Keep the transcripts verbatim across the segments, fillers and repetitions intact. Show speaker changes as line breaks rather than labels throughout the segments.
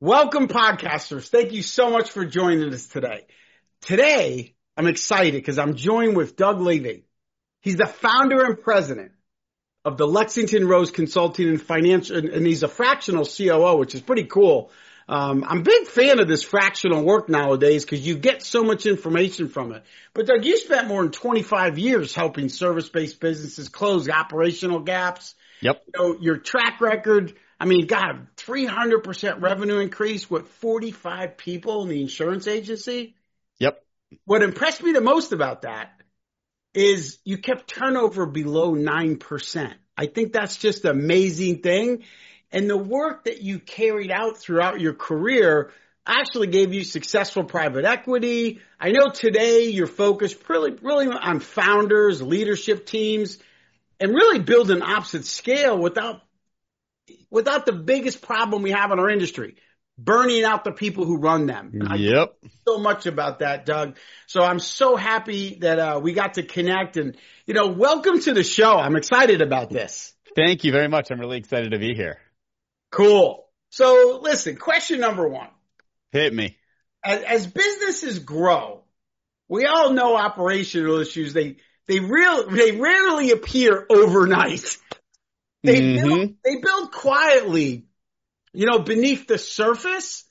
Welcome, podcasters. Thank you so much for joining us today. Today, I'm excited because I'm joined with Doug Levy. He's the founder and president of the Lexington Rose Consulting and Financial, and he's a fractional C O O, which is pretty cool. Um, I'm a big fan of this fractional work nowadays because you get so much information from it. But Doug, you spent more than twenty-five years helping service-based businesses close operational gaps.
Yep.
You know, your track record, I mean, God, three hundred percent revenue increase with forty-five people in the insurance agency.
Yep.
What impressed me the most about that is you kept turnover below nine percent. I think that's just an amazing thing. And the work that you carried out throughout your career actually gave you successful private equity. I know today you're focused really, really on founders, leadership teams, and really building ops at scale without, without the biggest problem we have in our industry, burning out the people who run them.
Yep.
So much about that, Doug. So I'm so happy that uh, we got to connect, and, you know, welcome to the show. I'm excited about this.
Thank you very much. I'm really excited to be here.
Cool. So listen, question number one.
Hit me.
As, as businesses grow, we all know operational issues. They, they real, they rarely appear overnight. They
mm-hmm.
build, they build quietly, you know, beneath the surface.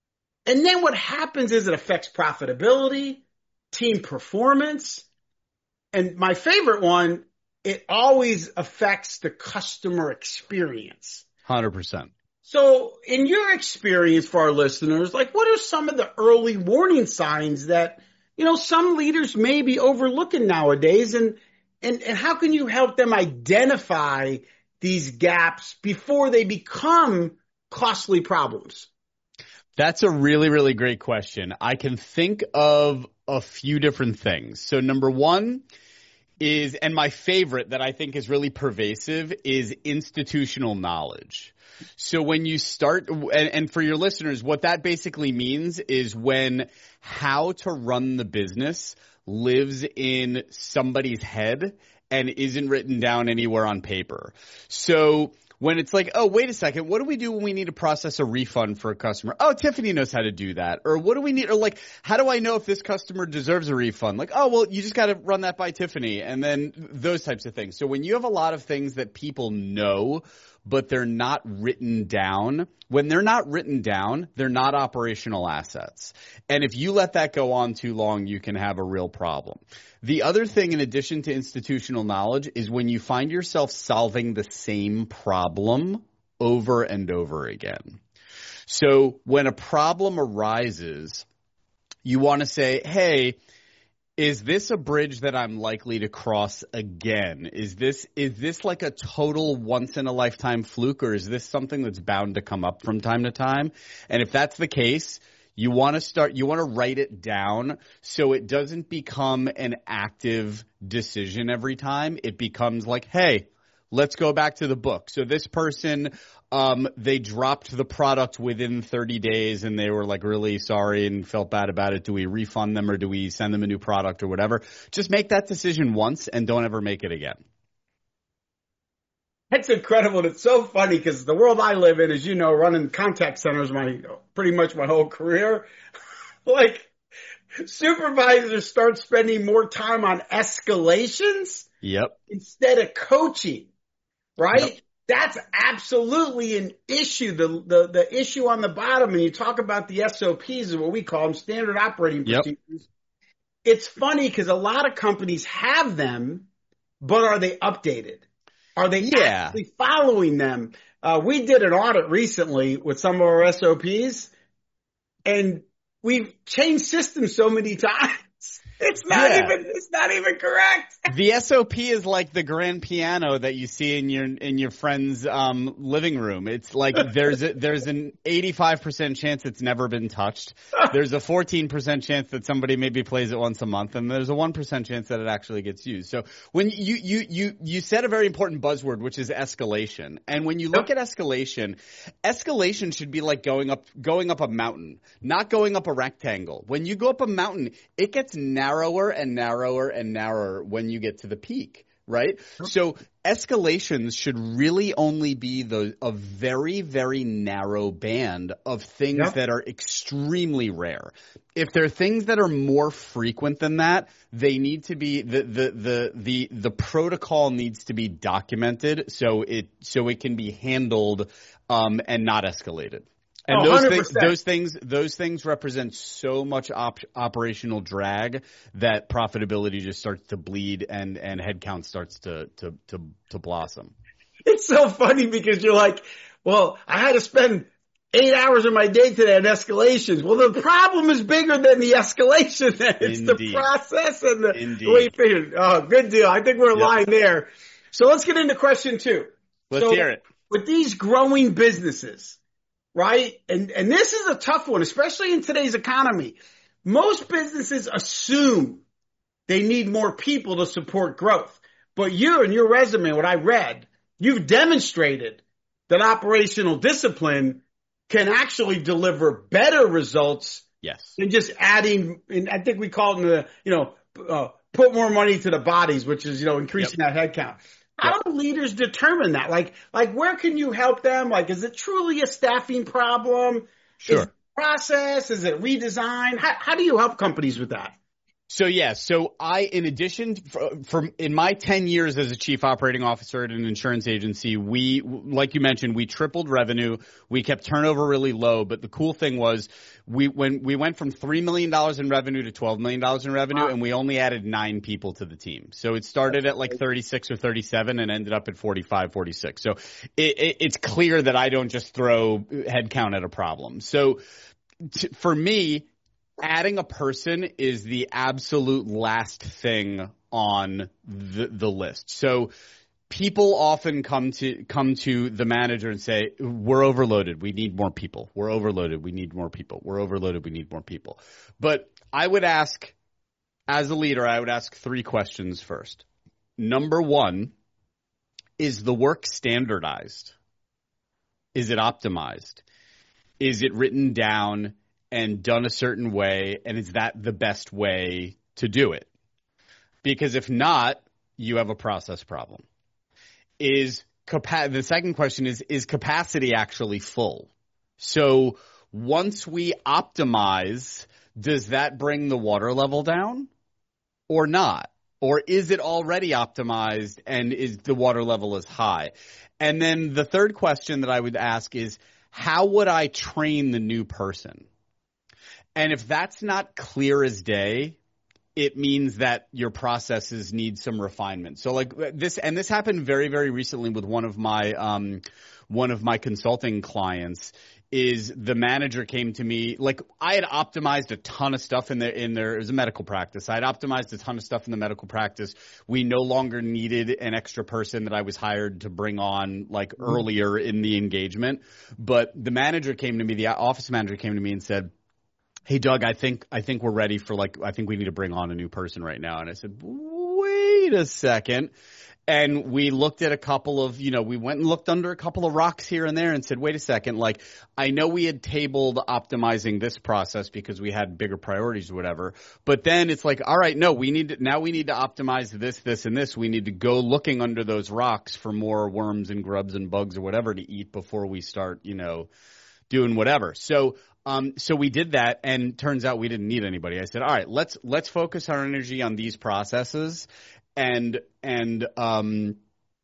And then what happens is it affects profitability, team performance. And my favorite one, it always affects the customer experience.
one hundred percent.
So in your experience for our listeners, like what are some of the early warning signs that, you know, some leaders may be overlooking nowadays, and, and, and how can you help them identify these gaps before they become costly problems?
That's a really, really great question. I can think of a few different things. So number one is, and my favorite that I think is really pervasive, is institutional knowledge. So when you start, and, and for your listeners, what that basically means is when how to run the business lives in somebody's head and isn't written down anywhere on paper. So when it's like, oh, wait a second, what do we do when we need to process a refund for a customer? Oh, Tiffany knows how to do that. Or what do we need? Or like, how do I know if this customer deserves a refund? Like, oh, well, you just got to run that by Tiffany. And then those types of things. So when you have a lot of things that people know, but they're not written down, when they're not written down, they're not operational assets. And if you let that go on too long, you can have a real problem. The other thing, in addition to institutional knowledge, is when you find yourself solving the same problem over and over again. So when a problem arises, you want to say, hey, is this a bridge that I'm likely to cross again? Is this is this like a total once-in-a-lifetime fluke, or is this something that's bound to come up from time to time? And if that's the case, you want to start, you want to write it down so it doesn't become an active decision every time. It becomes like, hey, let's go back to the book. So this person, um, they dropped the product within thirty days and they were like really sorry and felt bad about it. Do we refund them or do we send them a new product or whatever? Just make that decision once and don't ever make it again.
That's incredible. It's so funny because the world I live in, as you know, running contact centers my pretty much my whole career, like supervisors start spending more time on escalations
yep.
instead of coaching, right?
Yep.
That's absolutely an issue. The, the the issue on the bottom, and you talk about the S O Ps, is what we call them, standard operating procedures. Yep. It's funny because a lot of companies have them, but are they updated? Are they yeah. actually following them? Uh, we did an audit recently with some of our S O Ps, and we've changed systems so many times. It's not yeah. even, it's not even correct.
The S O P is like the grand piano that you see in your, in your friend's, um, living room. It's like there's a, there's an eighty-five percent chance it's never been touched. There's a fourteen percent chance that somebody maybe plays it once a month, and there's a one percent chance that it actually gets used. So when you, you, you, you said a very important buzzword, which is escalation. And when you look at escalation, escalation should be like going up, going up a mountain, not going up a rectangle. When you go up a mountain, it gets narrower and narrower and narrower when you get to the peak. right? So escalations should really only be the a very, very narrow band of things
Yep.
that are extremely rare. If there are things that are more frequent than that, they need to be the the the the, the protocol needs to be documented so it so it can be handled um, and not escalated. And
Oh,
those
one hundred
things,
percent.
those things, those things represent so much op- operational drag that profitability just starts to bleed and and headcount starts to to to to blossom.
It's so funny because you're like, well, I had to spend eight hours of my day today on escalations. Well, the problem is bigger than the escalation. It's
Indeed.
the process and the,
Indeed.
the way you figured. Oh, good deal. I think we're
Yep.
aligned there. So let's get into question two.
Let's
so
hear it.
With these growing businesses, right? And, and this is a tough one, especially in today's economy. Most businesses assume they need more people to support growth. But you and your resume, what I read, you've demonstrated that operational discipline can actually deliver better results
Yes.
than just adding, and I think we call it the, you know, uh, put more money to the bodies, which is, you know, increasing that headcount. How
Yep.
do leaders determine that? Like, like where can you help them? Like, is it truly a staffing problem?
Sure.
Is it process? Is it redesign? How, how do you help companies with that?
So yeah, so I, in addition, from, from in my ten years as a chief operating officer at an insurance agency, we, like you mentioned, we tripled revenue. We kept turnover really low. But the cool thing was, we when we went from three million dollars in revenue to twelve million dollars in revenue,
Wow.
and we only added nine people to the team. So it started at like thirty-six or thirty-seven and ended up at forty-five, forty-six. So it, it, it's clear that I don't just throw headcount at a problem. So t- for me, adding a person is the absolute last thing on the, the list. So people often come to come to the manager and say, we're overloaded. We need more people. We're overloaded. We need more people. We're overloaded. We need more people. But I would ask, as a leader, I would ask three questions first. Number one, is the work standardized? Is it optimized? Is it written down and done a certain way, and is that the best way to do it? Because if not, you have a process problem. Is capa- the second question is, is capacity actually full? So once we optimize, does that bring the water level down or not? Or is it already optimized and is the water level as high? And then the third question that I would ask is, how would I train the new person? And if that's not clear as day, it means that your processes need some refinement. So like this, and this happened very, very recently with one of my, um, one of my consulting clients. Is the manager came to me, like I had optimized a ton of stuff in there, in there, it was a medical practice. I had optimized a ton of stuff in the medical practice. We no longer needed an extra person that I was hired to bring on like earlier in the engagement. But the manager came to me, the office manager came to me and said, hey, Doug, I think, I think we're ready for like, I think we need to bring on a new person right now. And I said, wait a second. And we looked at a couple of, you know, we went and looked under a couple of rocks here and there and said, wait a second, like, I know we had tabled optimizing this process because we had bigger priorities or whatever. But then it's like, all right, no, we need to, now we need to optimize this, this, and this. We need to go looking under those rocks for more worms and grubs and bugs or whatever to eat before we start, you know, doing whatever. So, um, so we did that, and turns out we didn't need anybody. I said, all right, let's, let's focus our energy on these processes. And and um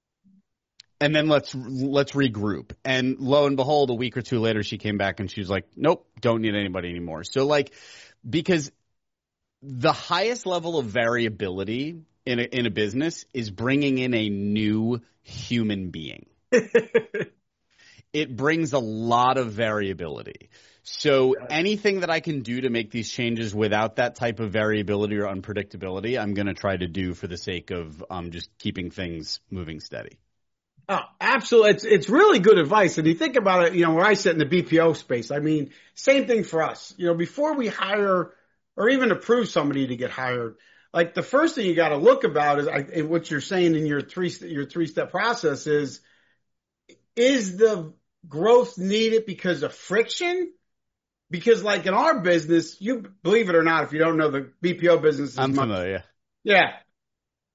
and then let's let's regroup. And lo and behold, a week or two later, she came back and she was like, "Nope, don't need anybody anymore." So like, because the highest level of variability in a, in a business is bringing in a new human being. It brings a lot of variability. So anything that I can do to make these changes without that type of variability or unpredictability, I'm going to try to do for the sake of um, just keeping things moving steady.
Oh, absolutely. It's, it's really good advice. And you think about it, you know, where I sit in the B P O space, I mean, same thing for us. You know, before we hire or even approve somebody to get hired, like the first thing you got to look about is I, what you're saying in your three, your three step process is, is the growth needed because of friction? Because like in our business, you believe it or not, if you don't know the B P O business,
I'm
much,
familiar.
yeah.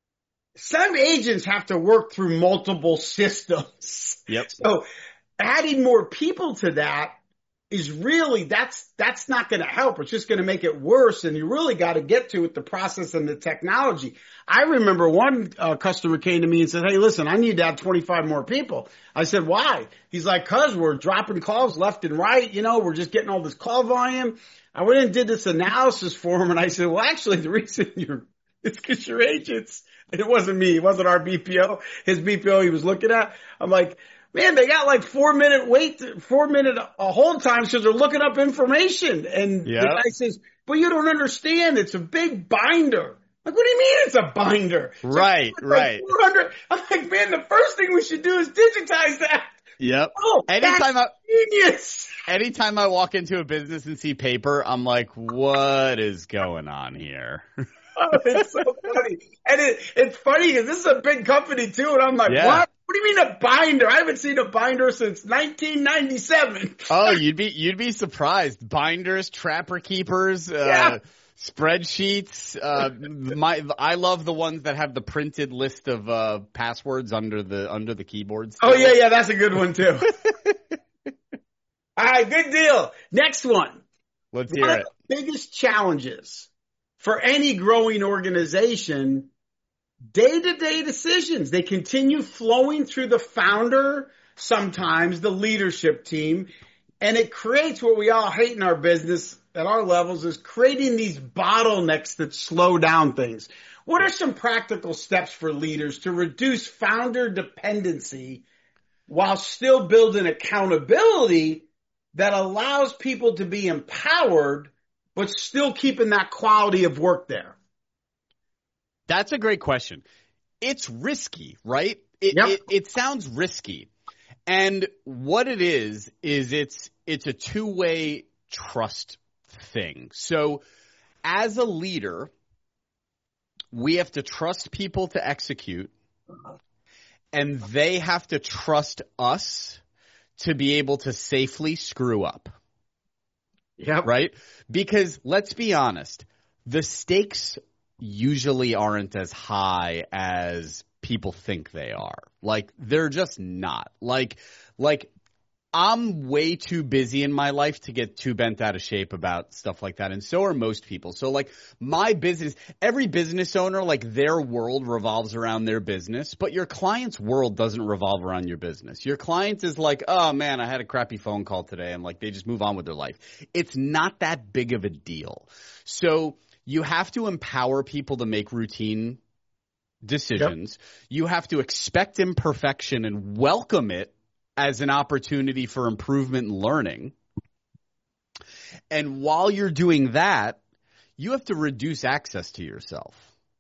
some agents have to work through multiple systems.
Yep.
So adding more people to that is really, that's, that's not going to help. It's just going to make it worse. And you really got to get to it, the process and the technology. I remember one uh, customer came to me and said, hey, listen, I need to add twenty-five more people. I said, why? He's like, cause we're dropping calls left and right. You know, we're just getting all this call volume. I went and did this analysis for him. And I said, well, actually the reason you're, it's cause you're agents. And it wasn't me. It wasn't our B P O. His B P O he was looking at. I'm like, man, they got like four minute wait, four minute uh, hold times because they're looking up information. And
yeah.
the guy says, well, you don't understand. It's a big binder. Like, what do you mean it's a binder? It's
right,
like
right.
four hundred. I'm like, man, the first thing we should do is digitize that.
Yep.
Oh,
anytime
that's
I,
genius.
Anytime I walk into a business and see paper, I'm like, what is going on here?
Oh, it's so funny. And it, it's funny because this is a big company too. And I'm like,
yeah.
what? What do you mean a binder? I haven't seen a binder since nineteen ninety-seven.
Oh, you'd be, you'd be surprised. Binders, trapper keepers, uh,
yeah.
spreadsheets. Uh, my, I love the ones that have the printed list of, uh, passwords under the, under the keyboards.
Oh yeah, yeah. That's a good one too. All right. Good deal. Next one.
Let's
one
hear
of
it.
The biggest challenges for any growing organization, day-to-day decisions. They continue flowing through the founder, sometimes the leadership team, and it creates what we all hate in our business at our levels is creating these bottlenecks that slow down things. What are some practical steps for leaders to reduce founder dependency while still building accountability that allows people to be empowered but still keeping that quality of work there?
That's a great question. It's risky, right? It,
yep.
it, it sounds risky. And what it is, is it's, it's a two-way trust thing. So as a leader, we have to trust people to execute, and they have to trust us to be able to safely screw up.
Yep.
Right? Because let's be honest, the stakes usually aren't as high as people think they are. Like, they're just not. Like, like I'm way too busy in my life to get too bent out of shape about stuff like that. And so are most people. So like my business, every business owner, like their world revolves around their business, but your client's world doesn't revolve around your business. Your client is like, oh man, I had a crappy phone call today. And like, they just move on with their life. It's not that big of a deal. So you have to empower people to make routine decisions. Yep. You have to expect imperfection and welcome it as an opportunity for improvement and learning. And while you're doing that, you have to reduce access to yourself.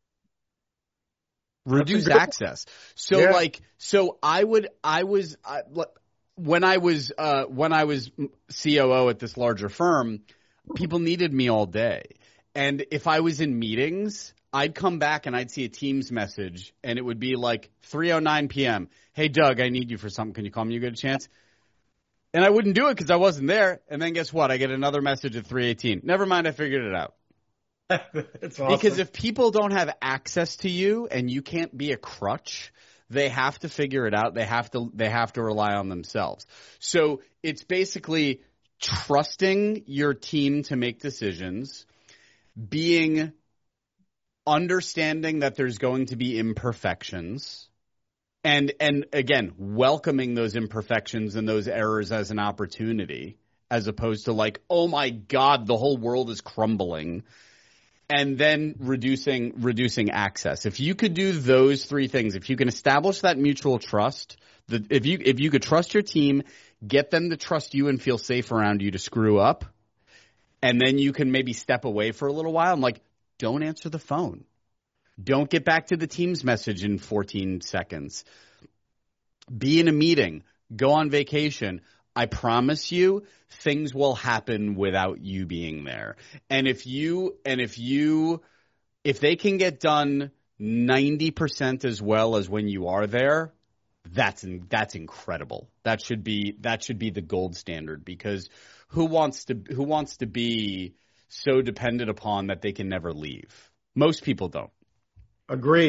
Reduce access. So yeah. like, so I would, I was, I, when I was, uh, when I was C O O at this larger firm, people needed me all day. And if I was in meetings, I'd come back and I'd see a Teams message and it would be like three oh nine p.m. Hey, Doug, I need you for something. Can you call me? You get a chance? And I wouldn't do it because I wasn't there. And then guess what? I get another message at three eighteen. Never mind. I figured it out.
That's awesome.
Because if people don't have access to you and you can't be a crutch, they have to figure it out. They have to, they have to rely on themselves. So it's basically trusting your team to make decisions, being understanding that there's going to be imperfections, and and again, welcoming those imperfections and those errors as an opportunity, as opposed to like, oh my God, the whole world is crumbling, and then reducing reducing access. If you could do those three things, if you can establish that mutual trust, the, if you if you could trust your team, get them to trust you and feel safe around you to screw up, and then you can maybe step away for a little while and like, don't answer the phone. Don't get back to the Teams message in fourteen seconds. Be in a meeting. Go on vacation. I promise you, things will happen without you being there. And if you, and if you, if they can get done ninety percent as well as when you are there, that's, that's incredible. That should be, that should be the gold standard, because who wants to, who wants to be so dependent upon that they can never leave? Most people don't.
Agreed.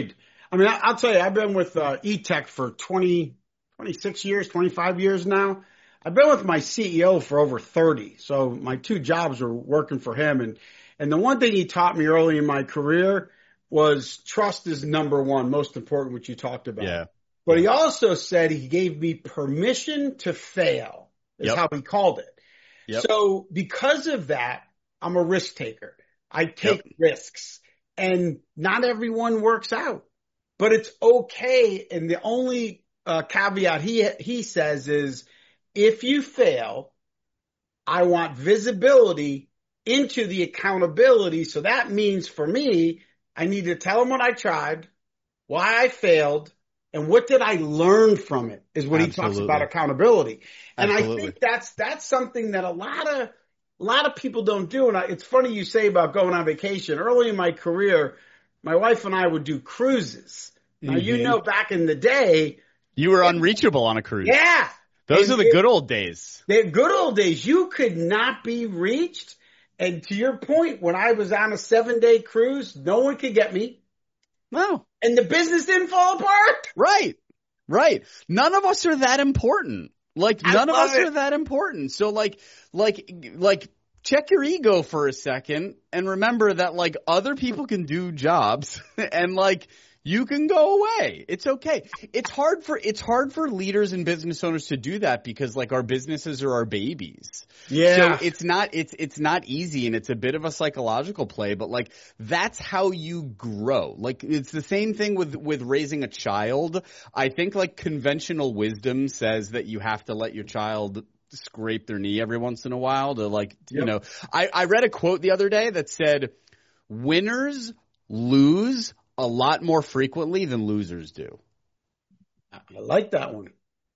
I mean, I, I'll tell you, I've been with uh, E-Tech for twenty, twenty-six years, twenty-five years now. I've been with my C E O for over thirty. So my two jobs were working for him. And, and the one thing he taught me early in my career was trust is number one, most important, which you talked about.
Yeah.
But he also said he gave me permission to fail is
Yep.
how he called it.
Yep.
So because of that, I'm a risk taker. I take
Yep.
risks, and not everyone works out, but it's okay. And the only uh, caveat he he says is, if you fail, I want visibility into the accountability. So that means for me, I need to tell them what I tried, why I failed, and what did I learn from it is what
Absolutely.
he talks about accountability. And
Absolutely.
I think that's, that's something that a lot of, a lot of people don't do. And I, it's funny you say about going on vacation. Early in my career, my wife and I would do cruises. Now,
Mhm.
you know, back in the day,
You were unreachable on a cruise.
yeah,
Those
and
are the
it-
good old days.
the good old days, you could not be reached. And to your point, when I was on a seven day cruise, no one could get me.
No.
And the business didn't fall apart.
Right. Right. None of us are that important. Like
I
none of
love
us
it.
are that important. So like like like check your ego for a second and remember that like other people can do jobs and like you can go away. It's okay. It's hard for it's hard for leaders and business owners to do that because like our businesses are our babies.
Yeah.
So it's not it's it's not easy and it's a bit of a psychological play, but like that's how you grow. Like it's the same thing with with raising a child. I think like conventional wisdom says that you have to let your child scrape their knee every once in a while to like you
Yep.
know. I, I read a quote the other day that said winners lose a lot more frequently than losers do.
I like that one.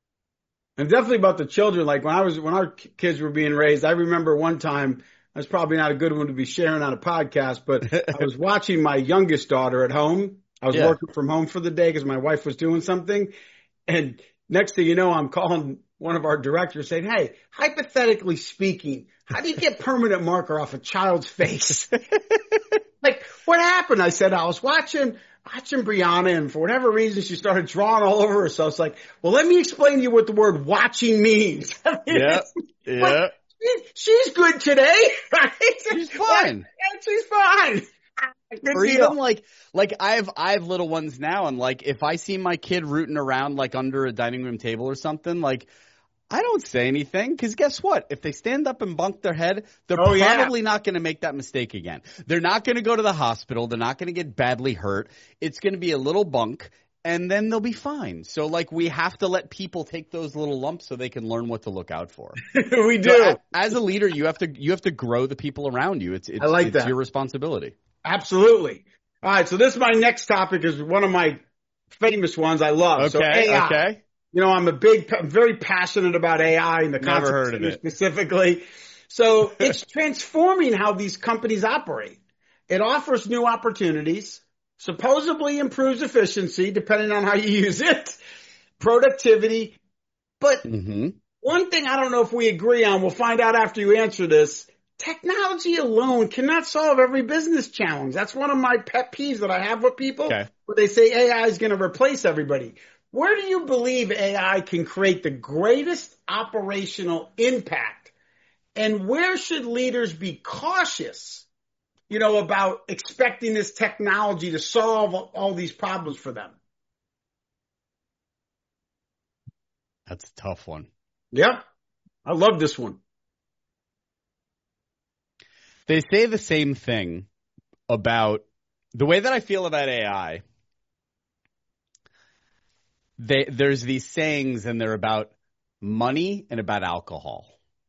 And definitely about the children. Like when I was, when our kids were being raised, I remember one time, that's probably not a good one to be sharing on a podcast, but I was watching my youngest daughter at home. I was
Yeah.
working from home for the day because my wife was doing something. And next thing you know, I'm calling one of our directors saying, hey, hypothetically speaking, how do you get permanent marker off a child's face? Like, what happened? I said, I was watching, watching Brianna, and for whatever reason, she started drawing all over herself. It's like, well, let me explain to you what the word watching means. I mean,
Yeah.
it's-
Yeah.
but she- she's good today, right?
She's fine.
Yeah, she's fine. Good
Or
deal.
even like, like I have, I have little ones now, and like if I see my kid rooting around like under a dining room table or something, like I don't say anything because guess what? If they stand up and bunk their head, they're
Oh, yeah.
probably not going to make that mistake again. They're not going to go to the hospital. They're not going to get badly hurt. It's going to be a little bunk, and then they'll be fine. So like we have to let people take those little lumps so they can learn what to look out for.
We do.
So a- as a leader, you have to you have to grow the people around you. It's it's,
I like
it's
that.
your responsibility.
Absolutely. All right. So this is my next topic is one of my famous ones I love. So
Okay.
A I.
Okay.
You know, I'm a big, I'm very passionate about A I and the
Never
concept
heard of it.
specifically. So it's transforming how these companies operate. It offers new opportunities, supposedly improves efficiency, depending on how you use it, productivity. But
Mm-hmm.
one thing I don't know if we agree on, we'll find out after you answer this. Technology alone cannot solve every business challenge. That's one of my pet peeves that I have with people,
Okay.
where they say A I is going to replace everybody. Where do you believe A I can create the greatest operational impact? And where should leaders be cautious, you know, about expecting this technology to solve all these problems for them?
That's a tough one.
Yep. I love this one.
They say the same thing about the way that I feel about A I. They, there's these sayings, and they're about money and about alcohol.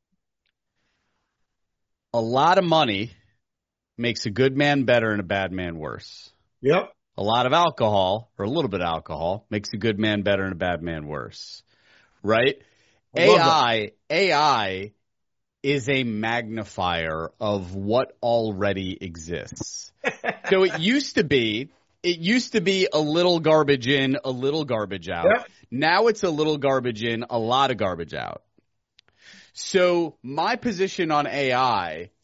A lot of money makes a good man better and a bad man worse.
Yep.
A lot of alcohol, or a little bit of alcohol, makes a good man better and a bad man worse. Right?
I love
A I, A I is a magnifier of what already exists. So it used to be, it used to be a little garbage in, a little garbage out.
Yep.
Now it's a little garbage in, a lot of garbage out. So my position on A I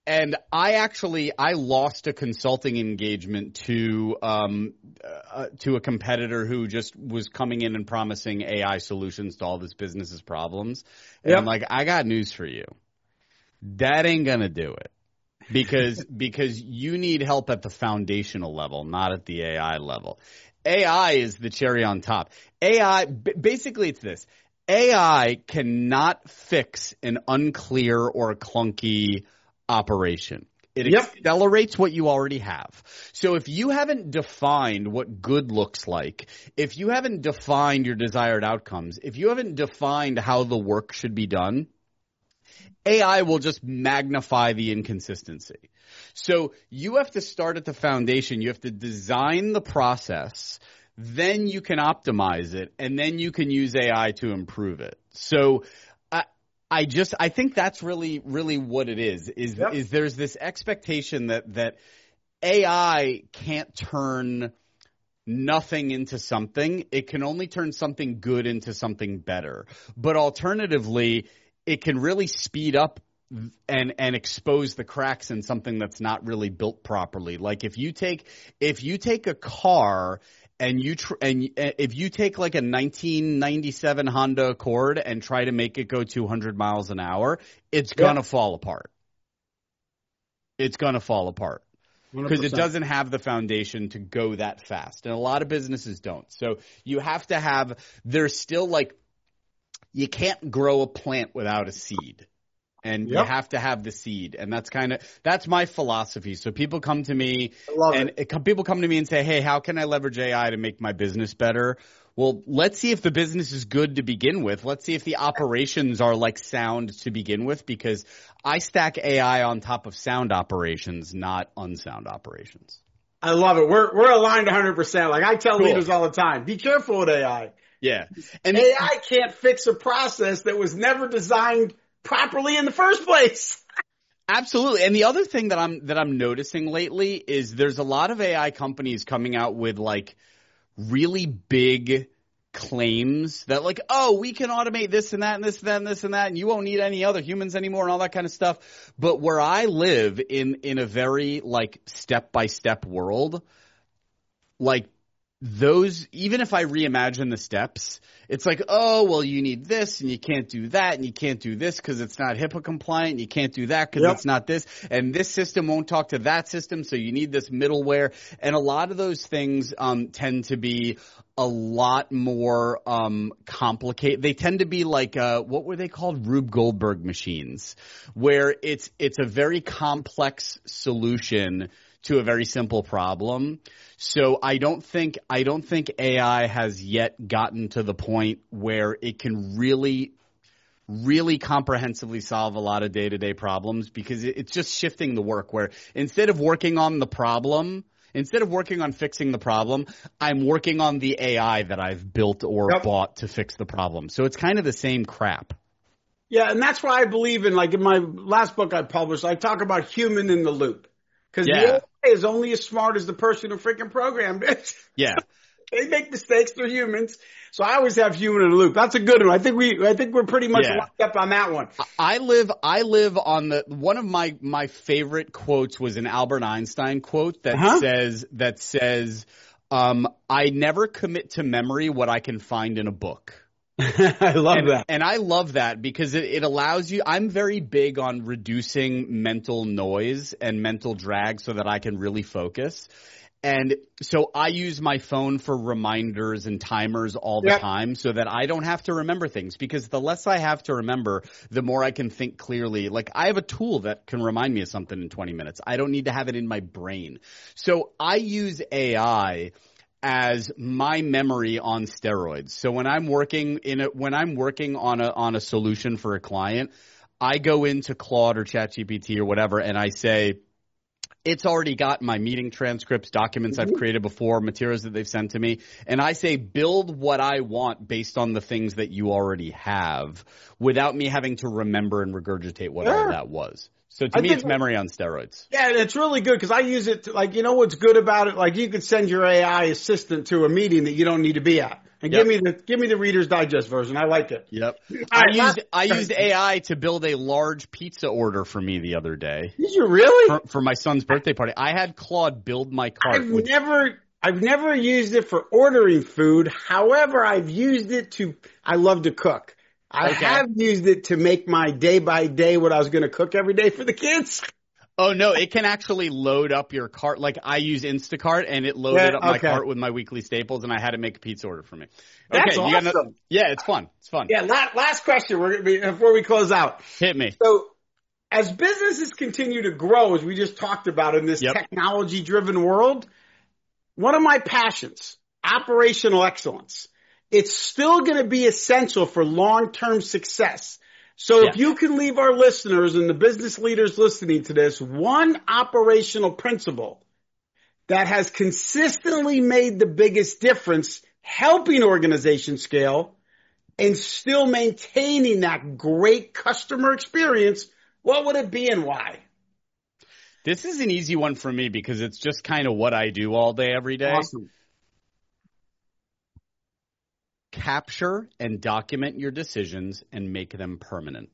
And I actually I lost a consulting engagement to um uh, to a competitor who just was coming in and promising A I solutions to all this business's problems. And yep. I'm like, I got news for you. That ain't gonna do it. Because because you need help at the foundational level, not at the A I level. A I is the cherry on top. A I basically it's this. A I cannot fix an unclear or clunky operation. It yep. accelerates what you already have. So if you haven't defined what good looks like, if you haven't defined your desired outcomes, if you haven't defined how the work should be done, A I will just magnify the inconsistency. So you have to start at the foundation. You have to design the process. Then you can optimize it, and then you can use A I to improve it. So I just I think that's really really what it is is yep. is there's this expectation that that A I can't turn nothing into something. It can only turn something good into something better. But alternatively, it can really speed up and and expose the cracks in something that's not really built properly. Like if you take if you take a car And you tr- and if you take like a nineteen ninety-seven Honda Accord and try to make it go two hundred miles an hour, it's gonna yep. fall apart. It's gonna fall apart because it doesn't have the foundation to go that fast, and a lot of businesses don't. So you have to have. There's still like you can't grow a plant without a seed. And yep. you have to have the seed. And that's kind of – that's my philosophy. So people come to me and it. It, people come to me and say, hey, how can I leverage A I to make my business better? Well, let's see if the business is good to begin with. Let's see if the operations are like sound to begin with, because I stack A I on top of sound operations, not unsound operations.
I love it. We're we're aligned one hundred percent. Like I tell cool. leaders all the time, be careful with A I.
Yeah.
And A I can't fix a process that was never designed – properly in the first place.
Absolutely. And the other thing that I'm that I'm noticing lately is there's a lot of A I companies coming out with like really big claims that like, oh, we can automate this and that and this and that and this and that, and you won't need any other humans anymore and all that kind of stuff. But where I live in in a very like step by step world, like those, even if I reimagine the steps, it's like, oh, well, you need this and you can't do that and you can't do this because it's not HIPAA compliant. And you can't do that because yep. it's not this. And this system won't talk to that system. So you need this middleware. And a lot of those things um, tend to be a lot more um, complicated. They tend to be like, uh, what were they called? Rube Goldberg machines, where it's it's a very complex solution to a very simple problem. So I don't think I don't think A I has yet gotten to the point where it can really, really comprehensively solve a lot of day-to-day problems, because it's just shifting the work where instead of working on the problem, instead of working on fixing the problem, I'm working on the A I that I've built or yep. bought to fix the problem. So it's kind of the same crap.
Yeah, and that's why I believe in, like in my last book I published, I talk about human in the loop. Because yeah. the A I is only as smart as the person who freaking programmed it.
Yeah.
They make mistakes, they're humans. So I always have human in the loop. That's a good one. I think we I think we're pretty much yeah. locked up on that one.
I live I live on the one of my my favorite quotes was an Albert Einstein quote that uh-huh. says that says um I never commit to memory what I can find in a book.
I love
and,
that.
And I love that because it, it allows you – I'm very big on reducing mental noise and mental drag so that I can really focus. And so I use my phone for reminders and timers all the yep. time so that I don't have to remember things, because the less I have to remember, the more I can think clearly. Like I have a tool that can remind me of something in twenty minutes. I don't need to have it in my brain. So I use A I – as my memory on steroids. So when I'm working in a, when I'm working on a on a solution for a client, I go into Claude or ChatGPT or whatever, and I say, it's already got my meeting transcripts, documents mm-hmm. I've created before, materials that they've sent to me, and I say, build what I want based on the things that you already have, without me having to remember and regurgitate what sure. all that was. So to I me, it's memory on steroids.
Yeah, and it's really good because I use it to, like, you know what's good about it? Like you could send your A I assistant to a meeting that you don't need to be at. And
Yep.
give me the give me the Reader's Digest version. I like it.
Yep.
All
I
right,
used
last-
I used A I to build a large pizza order for me the other day
Did you really?
for, for my son's birthday party. I had Claude build my cart.
I've
which,
never I've never used it for ordering food. However, I've used it to I love to cook. I
Okay.
have used it to make my day by day what I was going to cook every day for the kids.
Oh no, it can actually load up your cart. Like I use Instacart and it loaded
Yeah,
up my
okay.
cart with my weekly staples and I had to make a pizza order for me.
That's
okay, you got no-
awesome.
yeah, it's fun. It's fun.
Yeah, last, last question we're gonna be, before we close out.
Hit me.
So as businesses continue to grow, as we just talked about in this
Yep.
technology driven world, one of my passions, operational excellence, it's still going to be essential for long-term success. So if
Yeah.
you can leave our listeners and the business leaders listening to this one operational principle that has consistently made the biggest difference helping organizations scale and still maintaining that great customer experience, what would it be and why?
This is an easy one for me because it's just kind of what I do all day, every day.
Awesome.
Capture and document your decisions and make them permanent.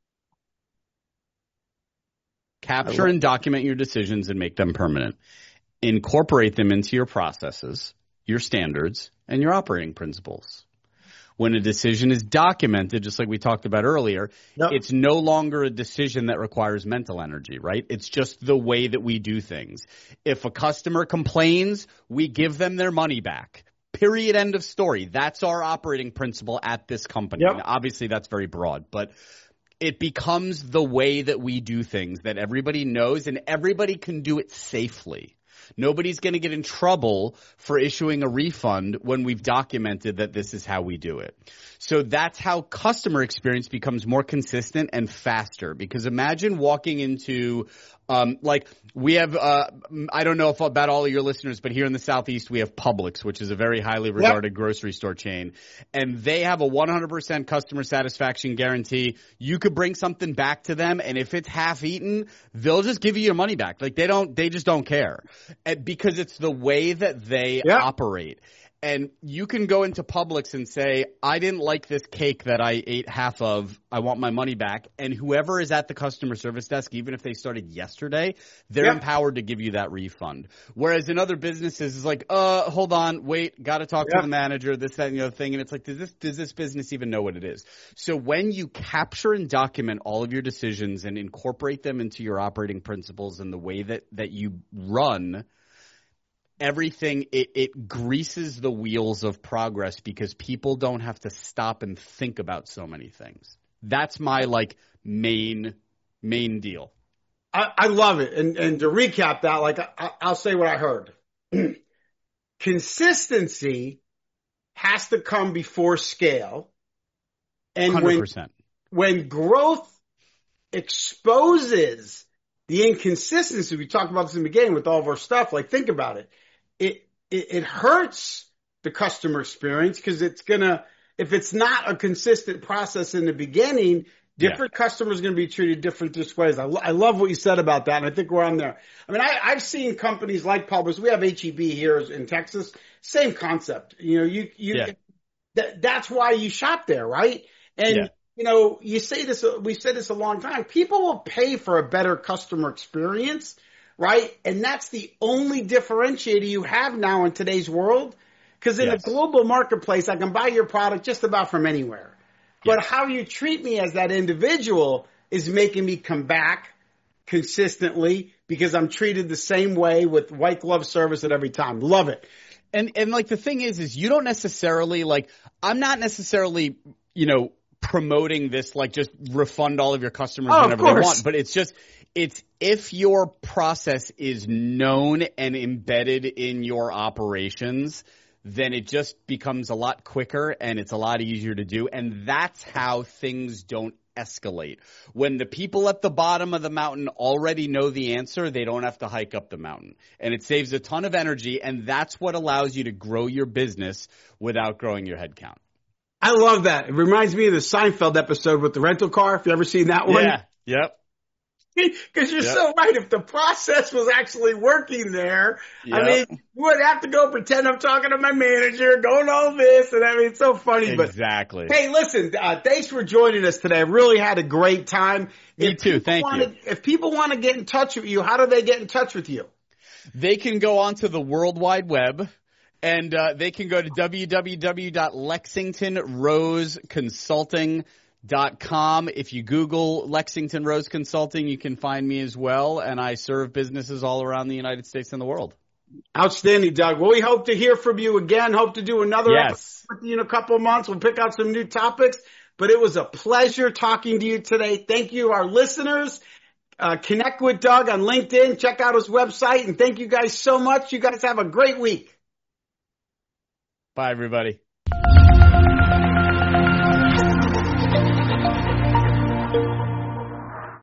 Capture and document your decisions and make them permanent. Incorporate them into your processes, your standards, and your operating principles. When a decision is documented, just like we talked about earlier,
Yep.
it's no longer a decision that requires mental energy, right? It's just the way that we do things. If a customer complains, we give them their money back. Period. End of story. That's our operating principle at this company.
Yep.
Now, obviously, that's very broad, but it becomes the way that we do things that everybody knows and everybody can do it safely. Nobody's going to get in trouble for issuing a refund when we've documented that this is how we do it. So that's how customer experience becomes more consistent and faster. Because imagine walking into, um, like we have, uh, I don't know if about all of your listeners, but here in the Southeast we have Publix, which is a very highly regarded yep. grocery store chain, and they have a one hundred percent customer satisfaction guarantee. You could bring something back to them, and if it's half eaten, they'll just give you your money back. Like they don't, they just don't care, and because it's the way that they yep. operate. And you can go into Publix and say, I didn't like this cake that I ate half of. I want my money back. And whoever is at the customer service desk, even if they started yesterday, they're yep. empowered to give you that refund. Whereas in other businesses, it's like, uh, hold on, wait, got to talk yep. to the manager, this, that, and the other thing. And it's like, does this, does this business even know what it is? So when you capture and document all of your decisions and incorporate them into your operating principles and the way that, that you run – everything, it, it greases the wheels of progress because people don't have to stop and think about so many things. That's my like main main deal.
I, I love it. And and to recap that, like I, I'll say what I heard. Consistency has to come before scale. And
one hundred percent.
when when growth exposes the inconsistency, we talked about this in the beginning with all of our stuff, like think about it. It, it, it hurts the customer experience because it's going to, if it's not a consistent process in the beginning, different yeah. customers are going to be treated different this ways. I, lo- I love what you said about that. And I think we're on there. I mean, I, I've seen companies like Publix. We have H E B here in Texas. Same concept. You know, you, you, yeah. that, that's why you shop there, right? And, yeah. you know, you say this, we've said this a long time. People will pay for a better customer experience. Right? And that's the only differentiator you have now in today's world. Because in yes. a global marketplace, I can buy your product just about from anywhere. But yes. how you treat me as that individual is making me come back consistently because I'm treated the same way with white glove service at every time. Love it.
And, and like the thing is, is you don't necessarily like, I'm not necessarily, you know, promoting this, like just refund all of your customers
oh,
whenever they want. But it's just, it's if your process is known and embedded in your operations, then it just becomes a lot quicker and it's a lot easier to do. And that's how things don't escalate. When the people at the bottom of the mountain already know the answer, they don't have to hike up the mountain. And it saves a ton of energy. And that's what allows you to grow your business without growing your headcount.
I love that. It reminds me of the Seinfeld episode with the rental car. If you ever seen that one.
Yeah. Yep.
Because you're
Yep.
so right. If the process was actually working there, I
Yep.
mean, you wouldn't have to go pretend I'm talking to my manager, going all this. And I mean, it's so funny.
Exactly.
But hey, listen, uh, thanks for joining us today. I really had a great time.
Me
If
too.
people
Thank
wanna,
you.
If people want to get in touch with you, how do they get in touch with you?
They can go onto the World Wide Web, and uh, they can go to w w w dot lexington rose consulting dot com. If you Google Lexington Rose Consulting, you can find me as well, and I serve businesses all around the United States and the world.
Outstanding, Doug. Well, we hope to hear from you again. Hope to do another
Yes.
episode with you in a couple of months. We'll pick out some new topics. But it was a pleasure talking to you today. Thank you, our listeners. Uh, connect with Doug on LinkedIn. Check out his website. And thank you guys so much. You guys have a great week.
Bye, everybody.